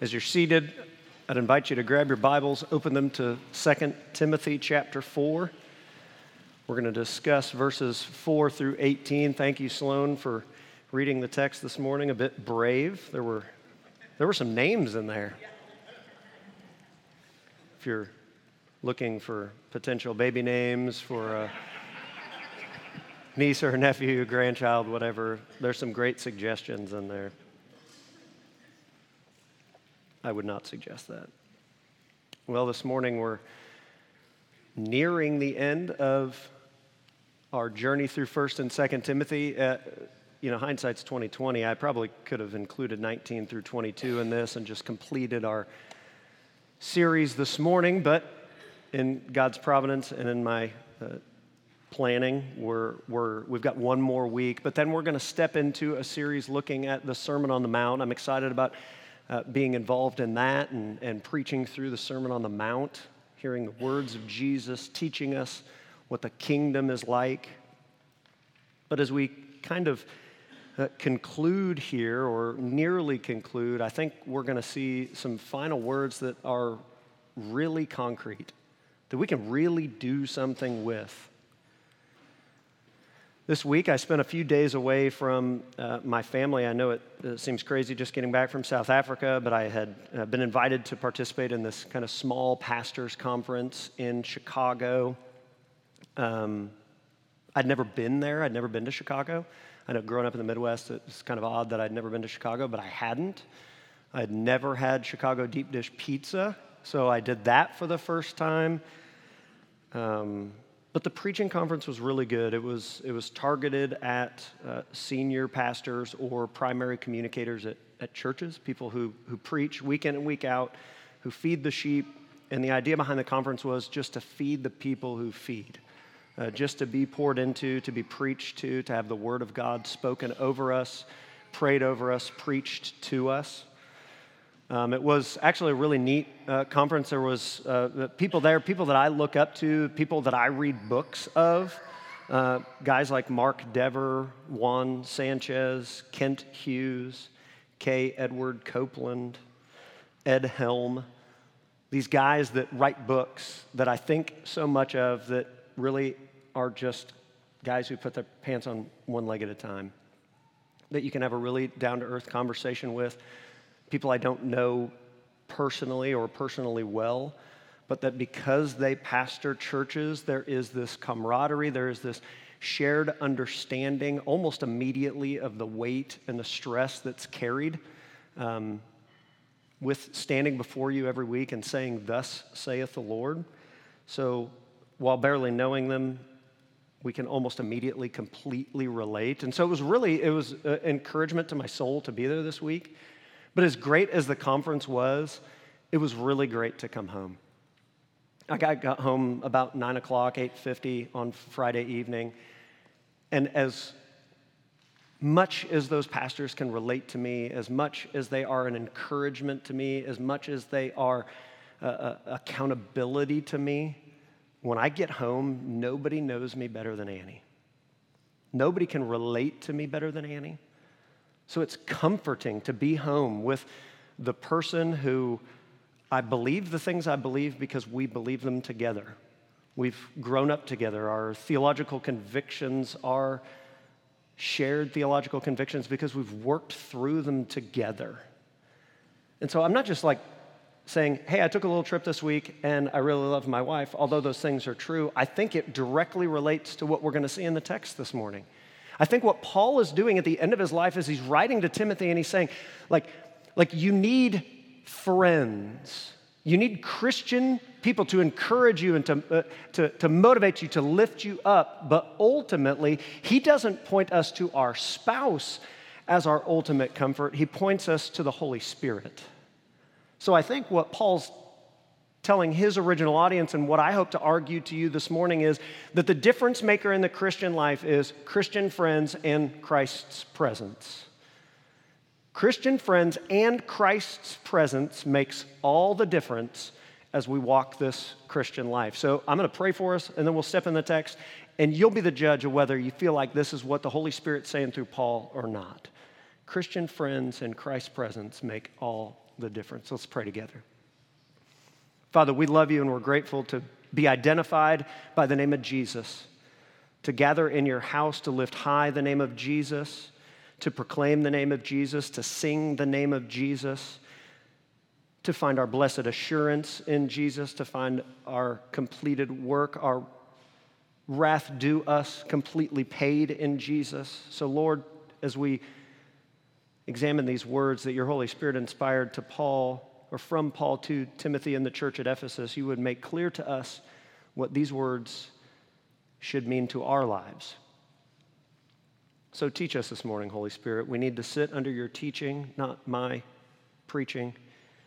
As you're seated, I'd invite you to grab your Bibles, open them to 2 Timothy chapter 4. We're going to discuss verses 4 through 18. Thank you, Sloan, for reading the text this morning. A bit brave. There were some names in there. If you're looking for potential baby names for a niece or a nephew, grandchild, whatever, there's some great suggestions in there. I would not suggest that. Well, this morning we're nearing the end of our journey through 1st and 2nd Timothy. Hindsight's 2020. I probably could have included 19 through 22 in this and just completed our series this morning, but in God's providence and in my planning, we've got one more week, but then we're going to step into a series looking at the Sermon on the Mount. I'm excited about being involved in that and preaching through the Sermon on the Mount, hearing the words of Jesus, teaching us what the kingdom is like. But as we kind of conclude here, or nearly conclude, I think we're going to see some final words that are really concrete, that we can really do something with. This week, I spent a few days away from my family. I know it seems crazy just getting back from South Africa, but I had been invited to participate in this kind of small pastors' conference in Chicago. I'd never been there. I'd never been to Chicago. I know growing up in the Midwest, it's kind of odd that I'd never been to Chicago, but I hadn't. I'd never had Chicago deep dish pizza, so I did that for the first time. But the preaching conference was really good. It was targeted at senior pastors or primary communicators at churches, people who preach week in and week out, who feed the sheep. And the idea behind the conference was just to feed the people who feed, just to be poured into, to be preached to have the word of God spoken over us, prayed over us, preached to us. It was actually a really neat conference. There was people there, people that I look up to, people that I read books of, guys like Mark Dever, Juan Sanchez, Kent Hughes, K. Edward Copeland, Ed Helm. These guys that write books that I think so much of that really are just guys who put their pants on one leg at a time, that you can have a really down-to-earth conversation with. People I don't know personally or personally well, but that because they pastor churches, there is this camaraderie, there is this shared understanding almost immediately of the weight and the stress that's carried with standing before you every week and saying, "Thus saith the Lord." So while barely knowing them, we can almost immediately completely relate. And so it was encouragement to my soul to be there this week. But as great as the conference was, it was really great to come home. I got home about 9 o'clock, 8:50 on Friday evening. And as much as those pastors can relate to me, as much as they are an encouragement to me, as much as they are accountability to me, when I get home, nobody knows me better than Annie. Nobody can relate to me better than Annie. So it's comforting to be home with the person who I believe the things I believe because we believe them together. We've grown up together. Our theological convictions are shared theological convictions because we've worked through them together. And so I'm not just like saying, "Hey, I took a little trip this week and I really love my wife," although those things are true. I think it directly relates to what we're going to see in the text this morning. I think what Paul is doing at the end of his life is he's writing to Timothy and he's saying, like you need friends. You need Christian people to encourage you and to motivate you, to lift you up. But ultimately, he doesn't point us to our spouse as our ultimate comfort. He points us to the Holy Spirit. So I think what Paul's telling his original audience and what I hope to argue to you this morning is that the difference maker in the Christian life is Christian friends and Christ's presence. Christian friends and Christ's presence makes all the difference as we walk this Christian life. So I'm going to pray for us, and then we'll step in the text, and you'll be the judge of whether you feel like this is what the Holy Spirit's saying through Paul or not. Christian friends and Christ's presence make all the difference. Let's pray together. Father, we love you and we're grateful to be identified by the name of Jesus, to gather in your house to lift high the name of Jesus, to proclaim the name of Jesus, to sing the name of Jesus, to find our blessed assurance in Jesus, to find our completed work, our wrath due us completely paid in Jesus. So Lord, as we examine these words that your Holy Spirit inspired to Paul, or from Paul to Timothy in the church at Ephesus, you would make clear to us what these words should mean to our lives. So teach us this morning, Holy Spirit. We need to sit under your teaching, not my preaching.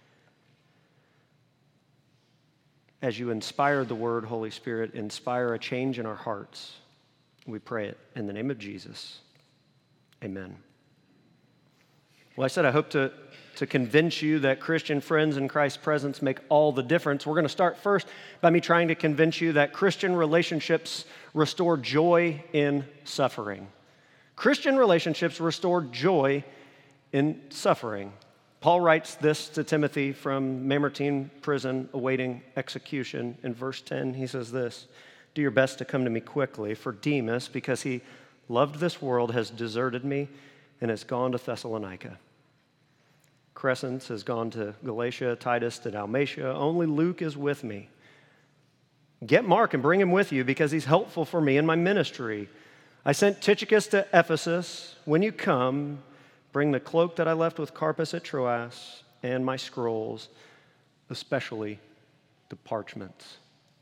As you inspire the word, Holy Spirit, inspire a change in our hearts. We pray it in the name of Jesus. Amen. Well, I said I hope to convince you that Christian friends in Christ's presence make all the difference. We're going to start first by me trying to convince you that Christian relationships restore joy in suffering. Christian relationships restore joy in suffering. Paul writes this to Timothy from Mamertine prison awaiting execution. In verse 10, he says this, "Do your best to come to me quickly, for Demas, because he loved this world, has deserted me and has gone to Thessalonica. Crescens has gone to Galatia, Titus to Dalmatia. Only Luke is with me. Get Mark and bring him with you because he's helpful for me in my ministry. I sent Tychicus to Ephesus. When you come, bring the cloak that I left with Carpus at Troas and my scrolls, especially the parchments."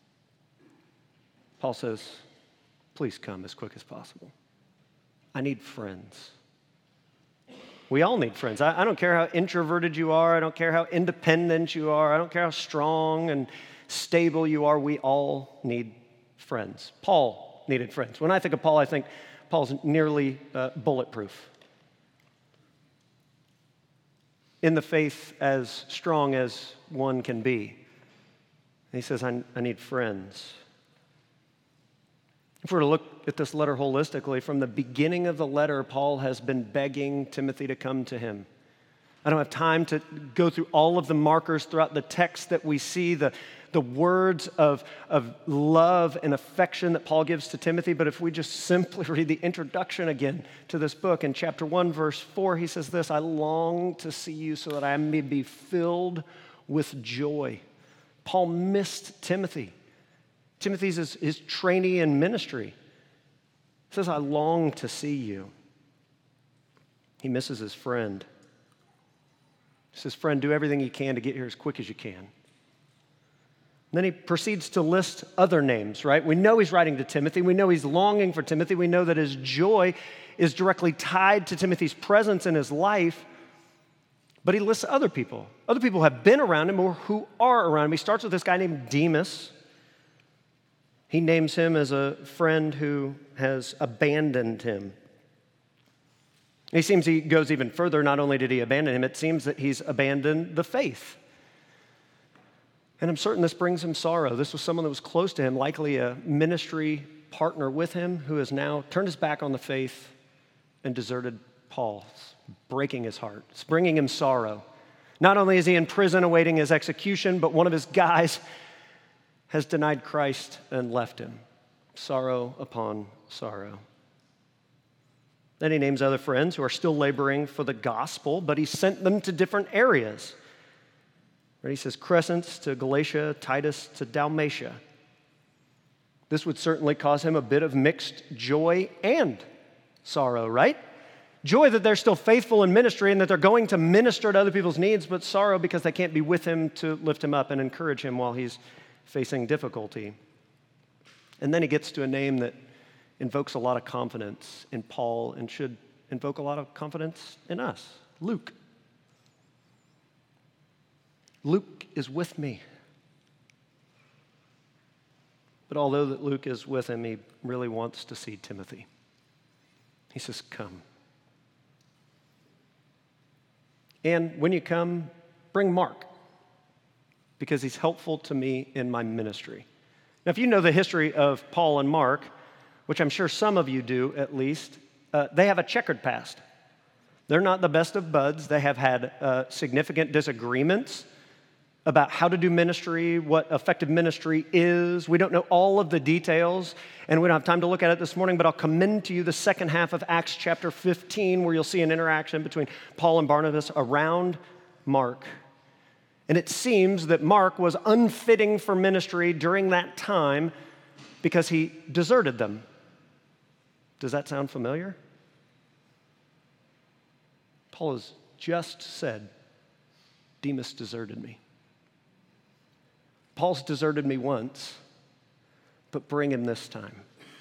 Paul says, please come as quick as possible. I need friends. We all need friends. I don't care how introverted you are. I don't care how independent you are. I don't care how strong and stable you are. We all need friends. Paul needed friends. When I think of Paul, I think Paul's nearly bulletproof. In the faith as strong as one can be. He says, I need friends. If we're to look at this letter holistically, from the beginning of the letter, Paul has been begging Timothy to come to him. I don't have time to go through all of the markers throughout the text that we see, the words of love and affection that Paul gives to Timothy, but if we just simply read the introduction again to this book, in chapter 1, verse 4, he says this, "I long to see you so that I may be filled with joy." Paul missed Timothy. Timothy's his trainee in ministry. He says, "I long to see you." He misses his friend. He says, "Friend, do everything you can to get here as quick as you can." And then he proceeds to list other names, right? We know he's writing to Timothy. We know he's longing for Timothy. We know that his joy is directly tied to Timothy's presence in his life. But he lists other people. Other people have been around him or who are around him. He starts with this guy named Demas. He names him as a friend who has abandoned him. He goes even further. Not only did he abandon him, it seems that he's abandoned the faith. And I'm certain this brings him sorrow. This was someone that was close to him, likely a ministry partner with him, who has now turned his back on the faith and deserted Paul. It's breaking his heart. It's bringing him sorrow. Not only is he in prison awaiting his execution, but one of his guys has denied Christ and left him. Sorrow upon sorrow. Then he names other friends who are still laboring for the gospel, but he sent them to different areas. He says Crescens to Galatia, Titus to Dalmatia. This would certainly cause him a bit of mixed joy and sorrow, right? Joy that they're still faithful in ministry and that they're going to minister to other people's needs, but sorrow because they can't be with him to lift him up and encourage him while he's facing difficulty. And then he gets to a name that invokes a lot of confidence in Paul and should invoke a lot of confidence in us, Luke. Luke is with me. But although that Luke is with him, he really wants to see Timothy. He says, come. And when you come, bring Mark, because he's helpful to me in my ministry. Now, if you know the history of Paul and Mark, which I'm sure some of you do at least, they have a checkered past. They're not the best of buds. They have had significant disagreements about how to do ministry, what effective ministry is. We don't know all of the details, and we don't have time to look at it this morning, but I'll commend to you the second half of Acts chapter 15, where you'll see an interaction between Paul and Barnabas around Mark. And it seems that Mark was unfitting for ministry during that time because he deserted them. Does that sound familiar? Paul has just said, Demas deserted me. Paul's deserted me once, but bring him this time.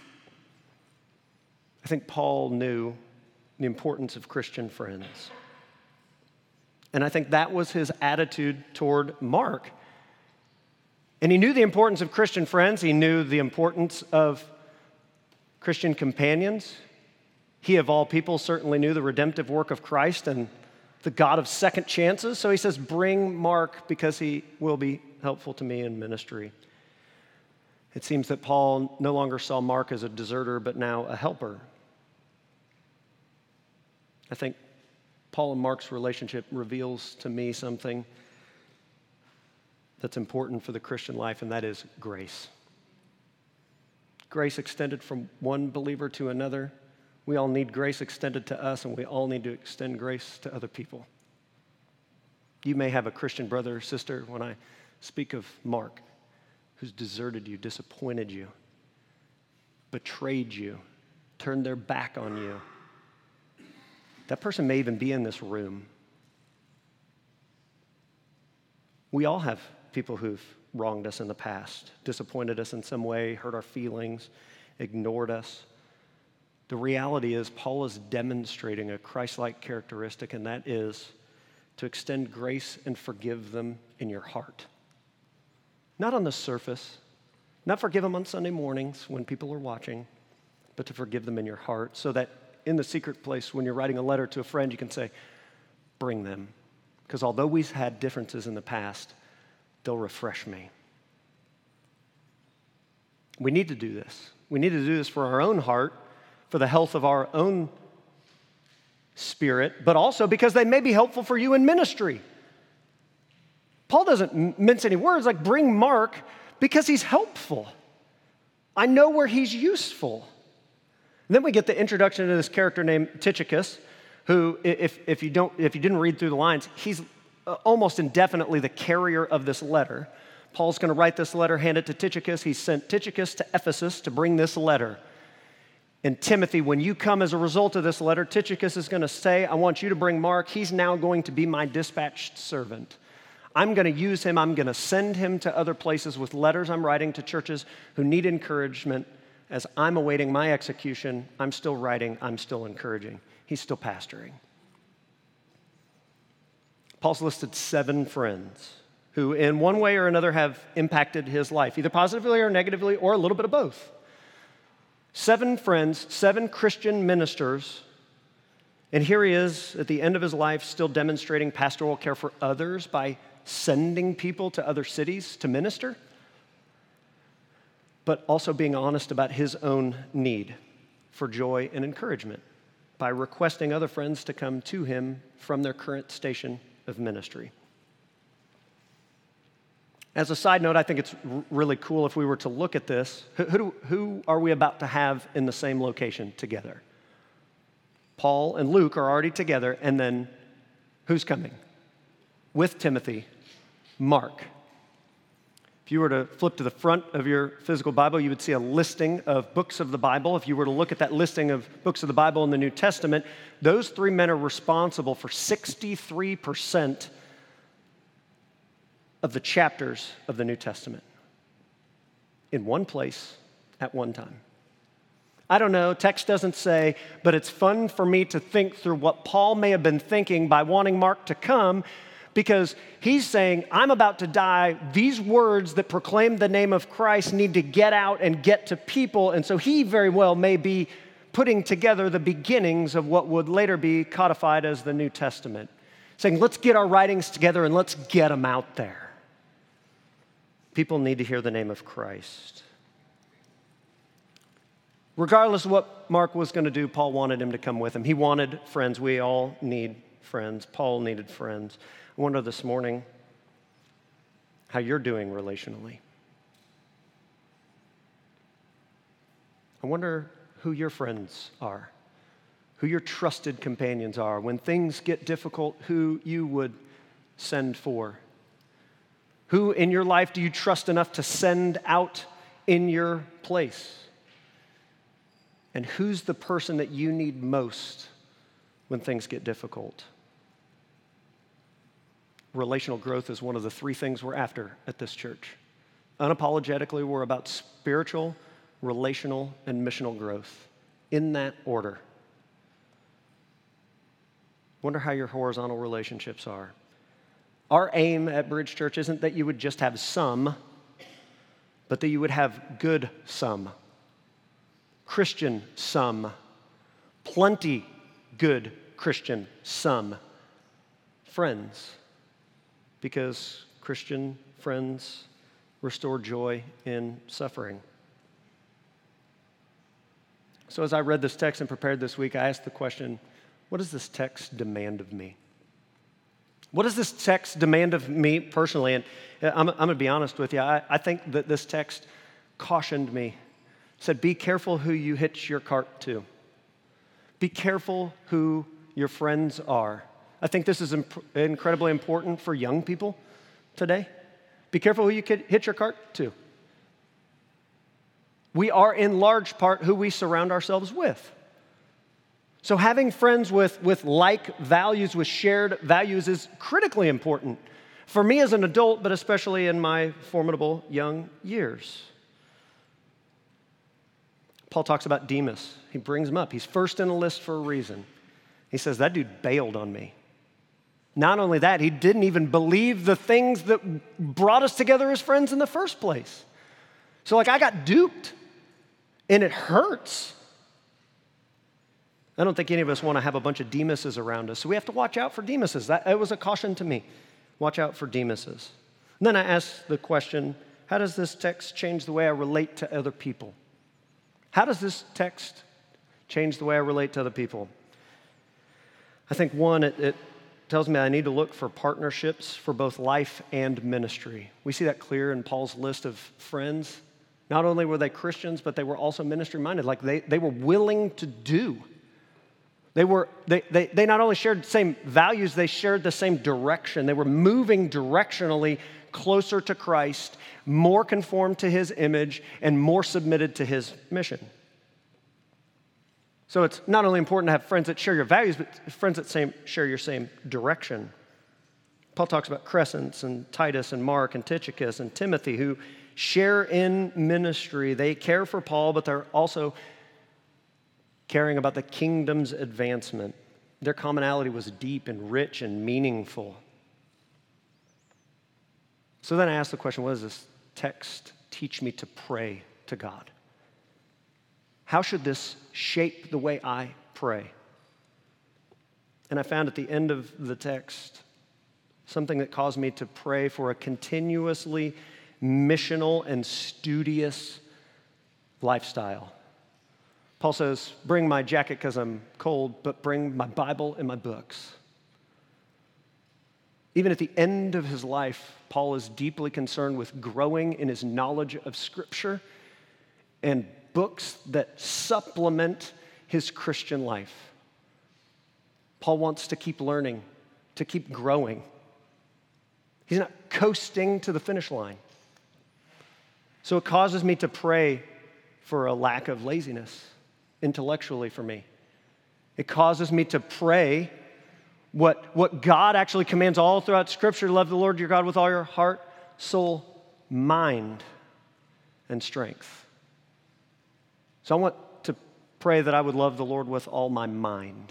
I think Paul knew the importance of Christian friends. And I think that was his attitude toward Mark. And he knew the importance of Christian friends. He knew the importance of Christian companions. He, of all people, certainly knew the redemptive work of Christ and the God of second chances. So he says, bring Mark because he will be helpful to me in ministry. It seems that Paul no longer saw Mark as a deserter, but now a helper. I think Paul and Mark's relationship reveals to me something that's important for the Christian life, and that is grace. Grace extended from one believer to another. We all need grace extended to us, and we all need to extend grace to other people. You may have a Christian brother or sister when I speak of Mark, who's deserted you, disappointed you, betrayed you, turned their back on you. That person may even be in this room. We all have people who've wronged us in the past, disappointed us in some way, hurt our feelings, ignored us. The reality is Paul is demonstrating a Christ-like characteristic, and that is to extend grace and forgive them in your heart. Not on the surface, not forgive them on Sunday mornings when people are watching, but to forgive them in your heart so that in the secret place when you're writing a letter to a friend, you can say, bring them. Because although we've had differences in the past, they'll refresh me. We need to do this. We need to do this for our own heart, for the health of our own spirit, but also because they may be helpful for you in ministry. Paul doesn't mince any words, like bring Mark because he's helpful. I know where he's useful. And then we get the introduction to this character named Tychicus, who, if you didn't read through the lines, he's almost indefinitely the carrier of this letter. Paul's going to write this letter, hand it to Tychicus. He sent Tychicus to Ephesus to bring this letter. And Timothy, when you come as a result of this letter, Tychicus is going to say, I want you to bring Mark. He's now going to be my dispatched servant. I'm going to use him. I'm going to send him to other places with letters I'm writing to churches who need encouragement. As I'm awaiting my execution, I'm still writing, I'm still encouraging. He's still pastoring. Paul's listed 7 friends who in one way or another have impacted his life, either positively or negatively or a little bit of both. 7 friends, 7 Christian ministers, and here he is at the end of his life still demonstrating pastoral care for others by sending people to other cities to minister, but also being honest about his own need for joy and encouragement by requesting other friends to come to him from their current station of ministry. As a side note, I think it's really cool if we were to look at this. Who are we about to have in the same location together? Paul and Luke are already together, and then who's coming? With Timothy, Mark. If you were to flip to the front of your physical Bible, you would see a listing of books of the Bible. If you were to look at that listing of books of the Bible in the New Testament, those 3 men are responsible for 63% of the chapters of the New Testament in one place at one time. I don't know, text doesn't say, but it's fun for me to think through what Paul may have been thinking by wanting Mark to come, because he's saying, I'm about to die. These words that proclaim the name of Christ need to get out and get to people. And so he very well may be putting together the beginnings of what would later be codified as the New Testament, saying, let's get our writings together and let's get them out there. People need to hear the name of Christ. Regardless of what Mark was going to do, Paul wanted him to come with him. He wanted friends. We all need friends. Paul needed friends. I wonder this morning how you're doing relationally. I wonder who your friends are, who your trusted companions are. When things get difficult, who you would send for. Who in your life do you trust enough to send out in your place? And who's the person that you need most when things get difficult? Relational growth is one of the three things we're after at this church. Unapologetically, we're about spiritual, relational, and missional growth in that order. Wonder how your horizontal relationships are. Our aim at Bridge Church isn't that you would just have some, but that you would have good some. Christian some, plenty good Christian some friends, because Christian friends restore joy in suffering. So as I read this text and prepared this week, I asked the question, what does this text demand of me? What does this text demand of me personally? And I'm going to be honest with you, I think that this text cautioned me. Said, be careful who you hitch your cart to. Be careful who your friends are. I think this is incredibly important for young people today. Be careful who you hitch your cart to. We are in large part who we surround ourselves with. So having friends with like values, with shared values is critically important for me as an adult, but especially in my formidable young years. Paul talks about Demas. He brings him up. He's first in the list for a reason. He says, that dude bailed on me. Not only that, he didn't even believe the things that brought us together as friends in the first place. So I got duped, and it hurts. I don't think any of us want to have a bunch of Demases around us, so we have to watch out for Demases. That was a caution to me. Watch out for Demases. And then I asked the question, how does this text change the way I relate to other people? How does this text change the way I relate to other people? I think, one, it tells me I need to look for partnerships for both life and ministry. We see that clear in Paul's list of friends. Not only were they Christians, but they were also ministry-minded. Like they were willing to do. They not only shared the same values, they shared the same direction. They were moving directionally closer to Christ, more conformed to his image, and more submitted to his mission. So it's not only important to have friends that share your values, but friends that share your same direction. Paul talks about Crescens and Titus and Mark and Tychicus and Timothy who share in ministry. They care for Paul, but they're also caring about the kingdom's advancement. Their commonality was deep and rich and meaningful. So then I asked the question, what does this text teach me to pray to God? How should this shape the way I pray? And I found at the end of the text something that caused me to pray for a continuously missional and studious lifestyle. Paul says, bring my jacket because I'm cold, but bring my Bible and my books. Even at the end of his life, Paul is deeply concerned with growing in his knowledge of Scripture and books that supplement his Christian life. Paul wants to keep learning, to keep growing. He's not coasting to the finish line. So it causes me to pray for a lack of laziness intellectually for me. It causes me to pray what God actually commands all throughout Scripture, to love the Lord your God with all your heart, soul, mind, and strength. So I want to pray that I would love the Lord with all my mind.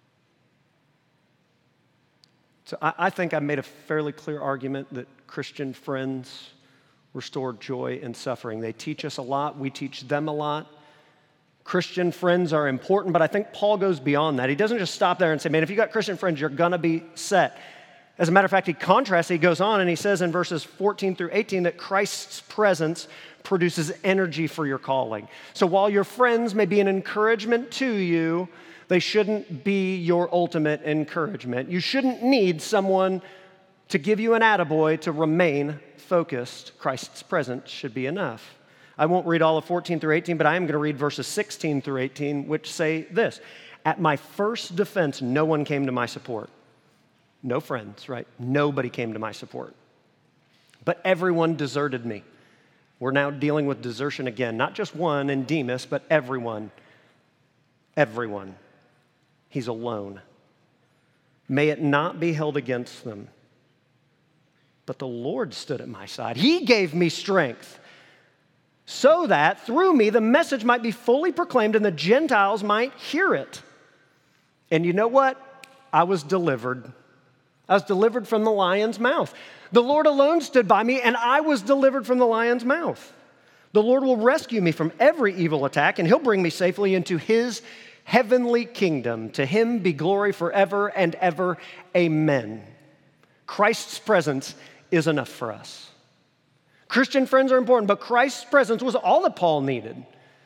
So I think I made a fairly clear argument that Christian friends restore joy in suffering. They teach us a lot. We teach them a lot. Christian friends are important, but I think Paul goes beyond that. He doesn't just stop there and say, man, if you got Christian friends, you're going to be set. As a matter of fact, he contrasts, he goes on and he says in verses 14 through 18 that Christ's presence produces energy for your calling. So while your friends may be an encouragement to you, they shouldn't be your ultimate encouragement. You shouldn't need someone to give you an attaboy to remain focused. Christ's presence should be enough. I won't read all of 14 through 18, but I am going to read verses 16 through 18, which say this: At my first defense, no one came to my support. No friends, right? Nobody came to my support. But everyone deserted me. We're now dealing with desertion again. Not just one in Demas, but everyone. Everyone. He's alone. May it not be held against them. But the Lord stood at my side. He gave me strength so that through me the message might be fully proclaimed and the Gentiles might hear it. And you know what? I was delivered. I was delivered from the lion's mouth. The Lord alone stood by me, and I was delivered from the lion's mouth. The Lord will rescue me from every evil attack, and he'll bring me safely into his heavenly kingdom. To him be glory forever and ever. Amen. Christ's presence is enough for us. Christian friends are important, but Christ's presence was all that Paul needed.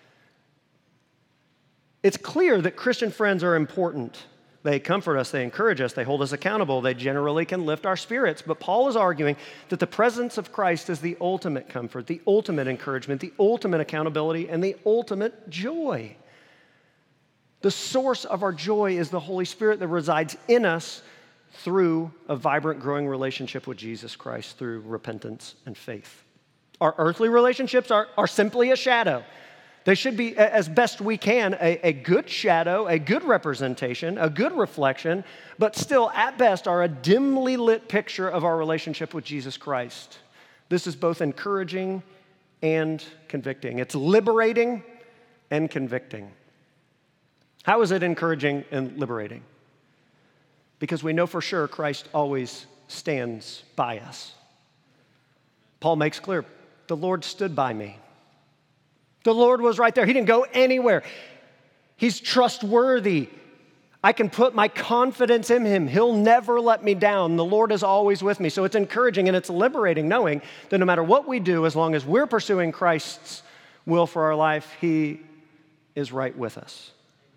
It's clear that Christian friends are important. They comfort us, they encourage us, they hold us accountable, they generally can lift our spirits. But Paul is arguing that the presence of Christ is the ultimate comfort, the ultimate encouragement, the ultimate accountability, and the ultimate joy. The source of our joy is the Holy Spirit that resides in us through a vibrant, growing relationship with Jesus Christ through repentance and faith. Our earthly relationships are simply a shadow. They should be, as best we can, a good shadow, a good representation, a good reflection, but still, at best, are a dimly lit picture of our relationship with Jesus Christ. This is both encouraging and convicting. It's liberating and convicting. How is it encouraging and liberating? Because we know for sure Christ always stands by us. Paul makes clear, the Lord stood by me. The Lord was right there. He didn't go anywhere. He's trustworthy. I can put my confidence in him. He'll never let me down. The Lord is always with me. So it's encouraging and it's liberating knowing that no matter what we do, as long as we're pursuing Christ's will for our life, he is right with us.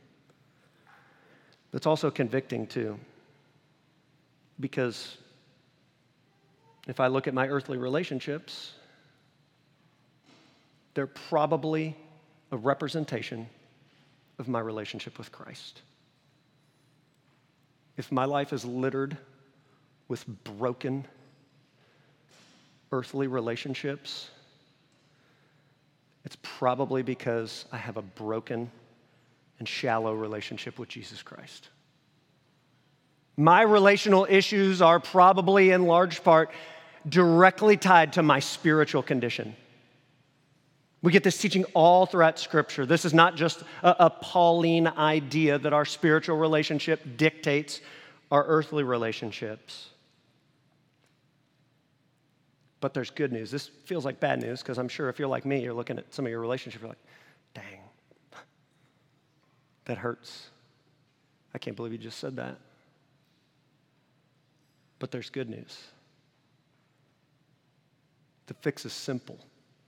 It's also convicting too, because if I look at my earthly relationships, they're probably a representation of my relationship with Christ. If my life is littered with broken earthly relationships, it's probably because I have a broken and shallow relationship with Jesus Christ. My relational issues are probably in large part directly tied to my spiritual condition. We get this teaching all throughout Scripture. This is not just a Pauline idea that our spiritual relationship dictates our earthly relationships. But there's good news. This feels like bad news because I'm sure if you're like me, you're looking at some of your relationships, you're like, dang, that hurts. I can't believe you just said that. But there's good news. The fix is simple.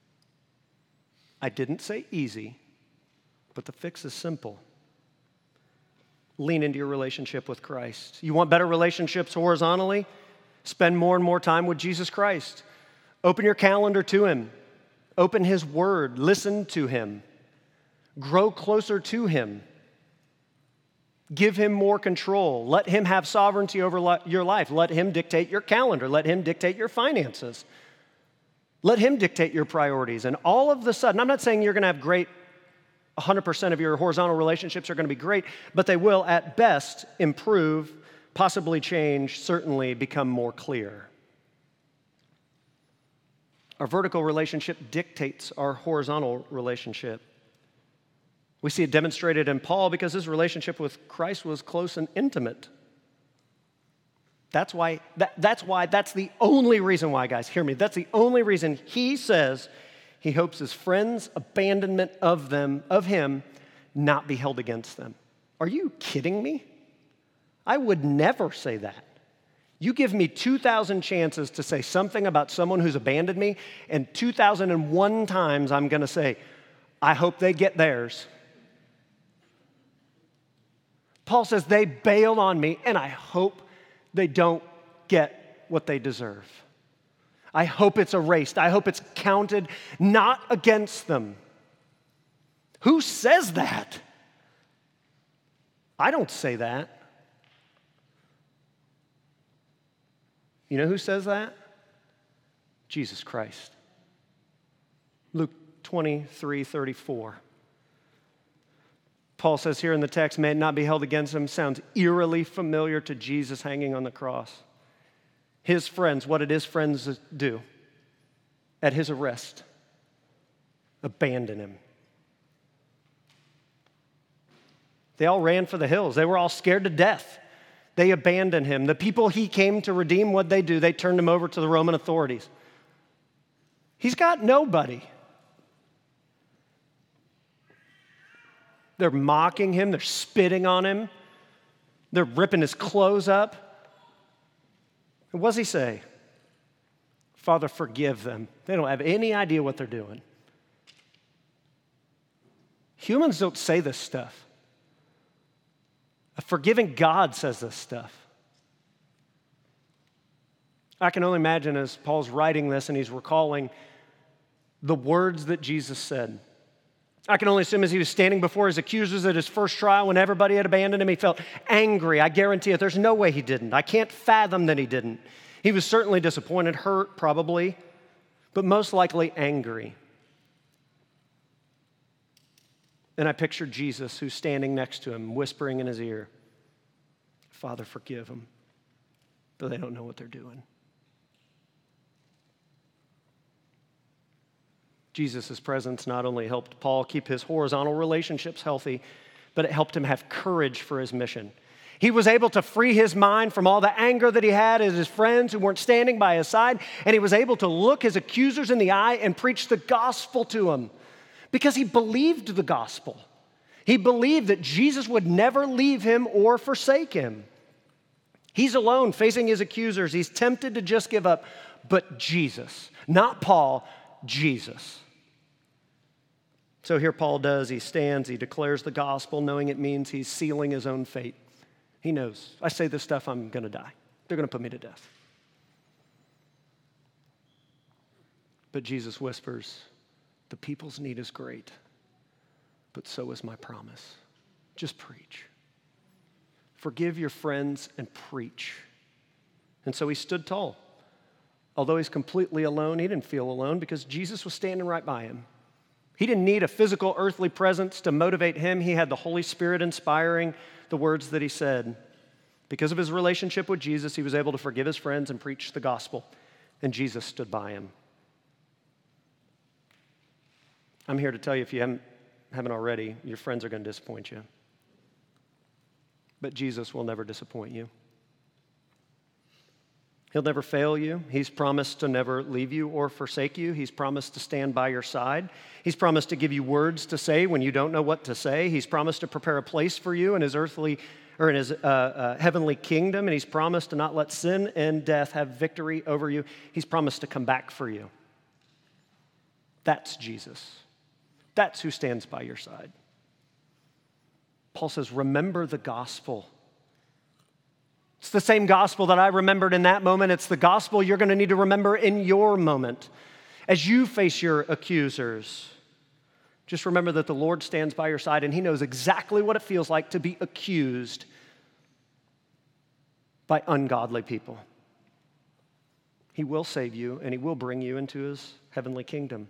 I didn't say easy, but the fix is simple. Lean into your relationship with Christ. You want better relationships horizontally? Spend more and more time with Jesus Christ. Open your calendar to him. Open his word. Listen to him. Grow closer to him. Give him more control. Let him have sovereignty over your life. Let him dictate your calendar. Let him dictate your finances. Let him dictate your priorities. And all of a sudden, I'm not saying you're going to have great, 100% of your horizontal relationships are going to be great, but they will at best improve, possibly change, certainly become more clear. Our vertical relationship dictates our horizontal relationship. We see it demonstrated in Paul because his relationship with Christ was close and intimate. That's the only reason why, guys, hear me. That's the only reason he says he hopes his friends' abandonment of him, not be held against them. Are you kidding me? I would never say that. You give me 2,000 chances to say something about someone who's abandoned me, and 2,001 times I'm going to say, I hope they get theirs. Paul says they bailed on me, and I hope they don't get what they deserve. I hope it's erased. I hope it's counted not against them. Who says that? I don't say that. You know who says that? Jesus Christ. Luke 23:34. Paul says here in the text, may it not be held against him, sounds eerily familiar to Jesus hanging on the cross. His friends, what did his friends do at his arrest? Abandon him. They all ran for the hills. They were all scared to death. They abandoned him. The people he came to redeem, what'd they do? They turned him over to the Roman authorities. He's got nobody. They're mocking him. They're spitting on him. They're ripping his clothes up. And what does he say? Father, forgive them. They don't have any idea what they're doing. Humans don't say this stuff. A forgiving God says this stuff. I can only imagine as Paul's writing this and he's recalling the words that Jesus said. I can only assume as he was standing before his accusers at his first trial when everybody had abandoned him, he felt angry. I guarantee it. There's no way he didn't. I can't fathom that he didn't. He was certainly disappointed, hurt probably, but most likely angry. And I pictured Jesus who's standing next to him, whispering in his ear, Father, forgive them, but they don't know what they're doing. Jesus' presence not only helped Paul keep his horizontal relationships healthy, but it helped him have courage for his mission. He was able to free his mind from all the anger that he had at his friends who weren't standing by his side, and he was able to look his accusers in the eye and preach the gospel to them because he believed the gospel. He believed that Jesus would never leave him or forsake him. He's alone facing his accusers. He's tempted to just give up, but Jesus, not Paul, Jesus. So here Paul does. He stands, he declares the gospel, knowing it means he's sealing his own fate. He knows, I say this stuff, I'm going to die. They're going to put me to death. But Jesus whispers, the people's need is great, but so is my promise. Just preach. Forgive your friends and preach. And so he stood tall. Although he's completely alone, he didn't feel alone because Jesus was standing right by him. He didn't need a physical earthly presence to motivate him. He had the Holy Spirit inspiring the words that he said. Because of his relationship with Jesus, he was able to forgive his friends and preach the gospel. And Jesus stood by him. I'm here to tell you, if you haven't already, your friends are going to disappoint you. But Jesus will never disappoint you. He'll never fail you. He's promised to never leave you or forsake you. He's promised to stand by your side. He's promised to give you words to say when you don't know what to say. He's promised to prepare a place for you in his earthly or in his heavenly kingdom. And he's promised to not let sin and death have victory over you. He's promised to come back for you. That's Jesus. That's who stands by your side. Paul says, remember the gospel. It's the same gospel that I remembered in that moment. It's the gospel you're going to need to remember in your moment. As you face your accusers, just remember that the Lord stands by your side and he knows exactly what it feels like to be accused by ungodly people. He will save you and he will bring you into his heavenly kingdom.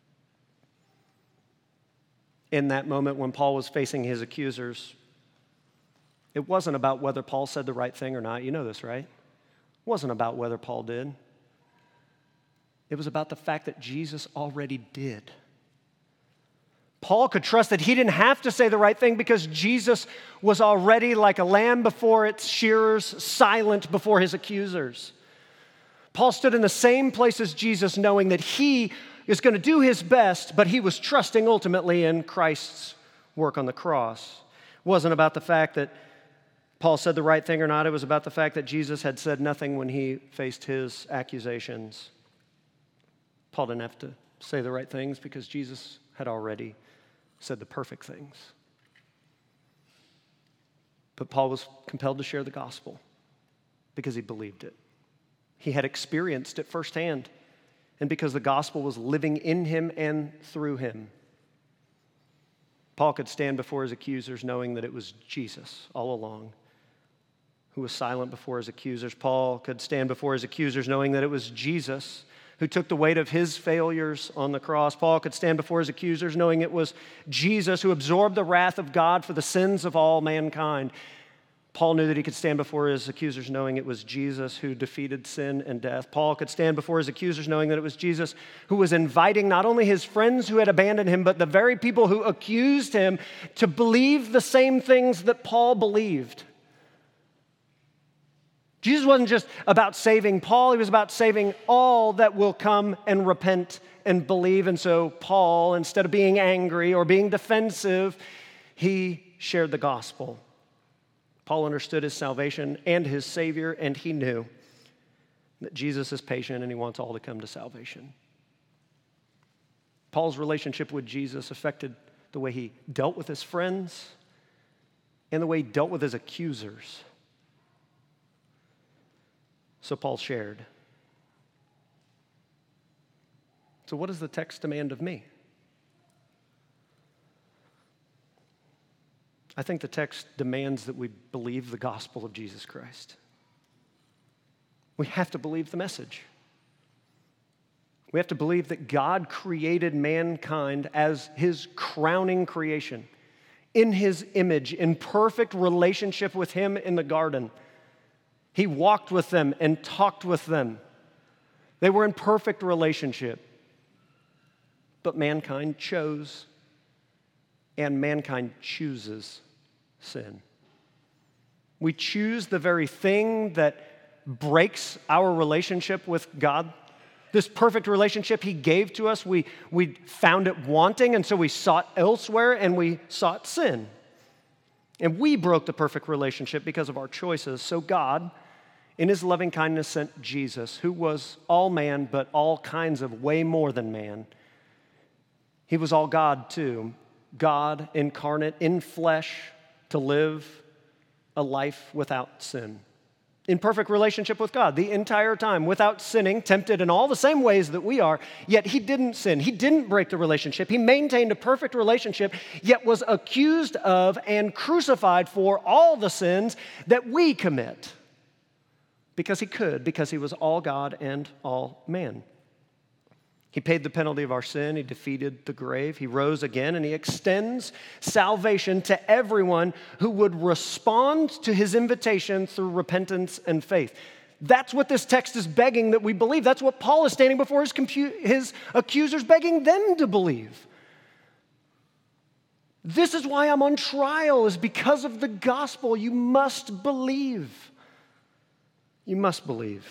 In that moment when Paul was facing his accusers, it wasn't about whether Paul said the right thing or not. You know this, right? It wasn't about whether Paul did. It was about the fact that Jesus already did. Paul could trust that he didn't have to say the right thing because Jesus was already like a lamb before its shearers, silent before his accusers. Paul stood in the same place as Jesus, knowing that he is going to do his best, but he was trusting ultimately in Christ's work on the cross. It wasn't about the fact that Paul said the right thing or not, it was about the fact that Jesus had said nothing when he faced his accusations. Paul didn't have to say the right things because Jesus had already said the perfect things. But Paul was compelled to share the gospel because he believed it. He had experienced it firsthand, and because the gospel was living in him and through him. Paul could stand before his accusers knowing that it was Jesus all along who was silent before his accusers. Paul could stand before his accusers knowing that it was Jesus who took the weight of his failures on the cross. Paul could stand before his accusers knowing it was Jesus who absorbed the wrath of God for the sins of all mankind. Paul knew that he could stand before his accusers knowing it was Jesus who defeated sin and death. Paul could stand before his accusers knowing that it was Jesus who was inviting not only his friends who had abandoned him, but the very people who accused him to believe the same things that Paul believed. Jesus wasn't just about saving Paul, he was about saving all that will come and repent and believe. And so Paul, instead of being angry or being defensive, he shared the gospel. Paul understood his salvation and his Savior, and he knew that Jesus is patient and he wants all to come to salvation. Paul's relationship with Jesus affected the way he dealt with his friends and the way he dealt with his accusers. So Paul shared. So what does the text demand of me? I think the text demands that we believe the gospel of Jesus Christ. We have to believe the message. We have to believe that God created mankind as his crowning creation, in his image, in perfect relationship with him in the garden. He walked with them and talked with them. They were in perfect relationship. But mankind chose, and mankind chooses sin. We choose the very thing that breaks our relationship with God. This perfect relationship he gave to us, we found it wanting, and so we sought elsewhere, and we sought sin. And we broke the perfect relationship because of our choices. So God, in his loving kindness, sent Jesus, who was all man, but all kinds of way more than man. He was all God, too. God incarnate in flesh to live a life without sin. In perfect relationship with God the entire time, without sinning, tempted in all the same ways that we are, yet he didn't sin. He didn't break the relationship. He maintained a perfect relationship, yet was accused of and crucified for all the sins that we commit. Because he could, because he was all God and all man. He paid the penalty of our sin. He defeated the grave. He rose again, and he extends salvation to everyone who would respond to his invitation through repentance and faith. That's what this text is begging that we believe. That's what Paul is standing before his accusers, begging them to believe. This is why I'm on trial, is because of the gospel. You must believe. You must believe.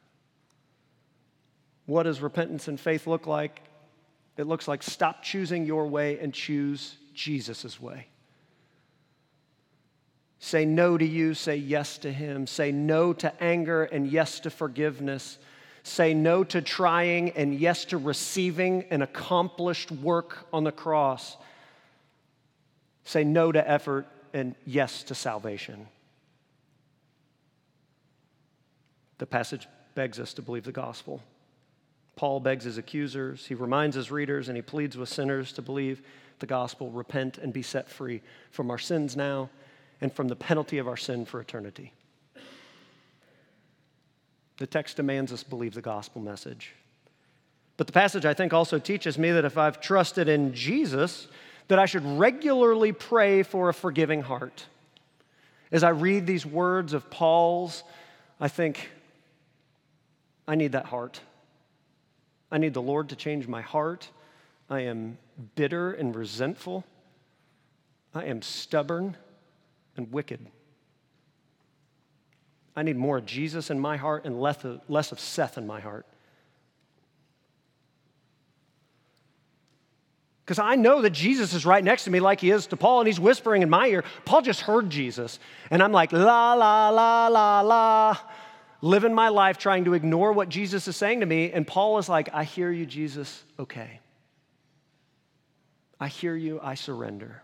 What does repentance and faith look like? It looks like stop choosing your way and choose Jesus' way. Say no to you, say yes to him. Say no to anger and yes to forgiveness. Say no to trying and yes to receiving an accomplished work on the cross. Say no to effort and yes to salvation. The passage begs us to believe the gospel. Paul begs his accusers, he reminds his readers, and he pleads with sinners to believe the gospel, repent, and be set free from our sins now and from the penalty of our sin for eternity. The text demands us believe the gospel message. But the passage, I think, also teaches me that if I've trusted in Jesus, that I should regularly pray for a forgiving heart. As I read these words of Paul's, I think, I need that heart. I need the Lord to change my heart. I am bitter and resentful. I am stubborn and wicked. I need more of Jesus in my heart and less of Seth in my heart. Because I know that Jesus is right next to me like he is to Paul, and he's whispering in my ear. Paul just heard Jesus. And I'm like, la, la, la, la, la, living my life trying to ignore what Jesus is saying to me. And Paul is like, I hear you, Jesus. Okay. I hear you. I surrender.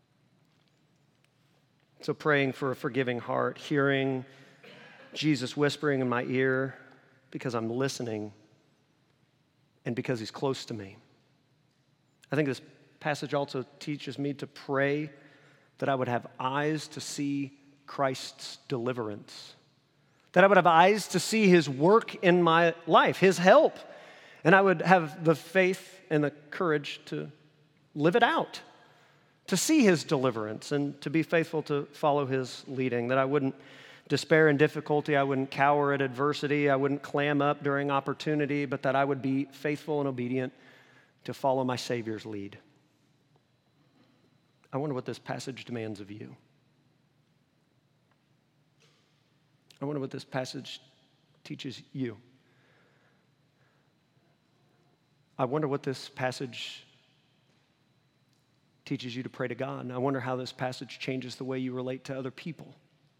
So praying for a forgiving heart, hearing Jesus whispering in my ear because I'm listening and because he's close to me. I think this passage also teaches me to pray that I would have eyes to see Christ's deliverance, that I would have eyes to see his work in my life, his help, and I would have the faith and the courage to live it out, to see his deliverance and to be faithful to follow his leading, that I wouldn't despair in difficulty, I wouldn't cower at adversity, I wouldn't clam up during opportunity, but that I would be faithful and obedient to follow my Savior's lead. I wonder what this passage demands of you. I wonder what this passage teaches you. I wonder what this passage teaches you to pray to God. And I wonder how this passage changes the way you relate to other people.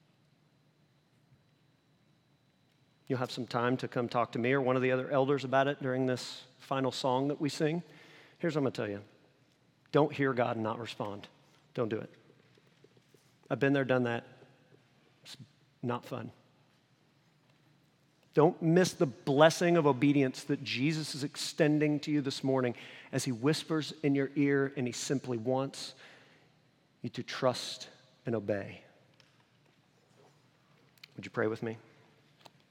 You'll have some time to come talk to me or one of the other elders about it during this final song that we sing. Here's what I'm going to tell you. Don't hear God and not respond. Don't do it. I've been there, done that. It's not fun. Don't miss the blessing of obedience that Jesus is extending to you this morning as he whispers in your ear and he simply wants you to trust and obey. Would you pray with me?